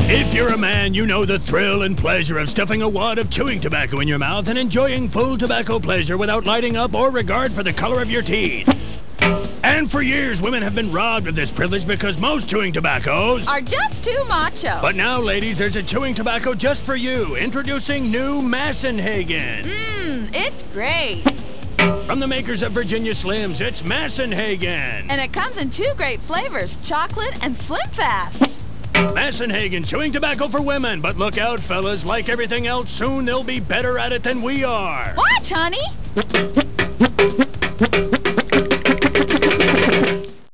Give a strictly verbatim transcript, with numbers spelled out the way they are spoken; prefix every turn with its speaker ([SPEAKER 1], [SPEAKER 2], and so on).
[SPEAKER 1] If you're a man, you know the thrill and pleasure of stuffing a wad of chewing tobacco in your mouth and enjoying full tobacco pleasure without lighting up or regard for the color of your teeth. And for years, women have been robbed of this privilege because most chewing tobaccos
[SPEAKER 2] are just too macho.
[SPEAKER 1] But now, ladies, there's a chewing tobacco just for you. Introducing new Massenhagen.
[SPEAKER 2] Mmm, it's great.
[SPEAKER 1] From the makers of Virginia Slims, it's Massenhagen.
[SPEAKER 2] And it comes in two great flavors, chocolate and Slim Fast.
[SPEAKER 1] Massenhagen, chewing tobacco for women. But look out, fellas. Like everything else, soon they'll be better at it than we are.
[SPEAKER 2] Watch, honey.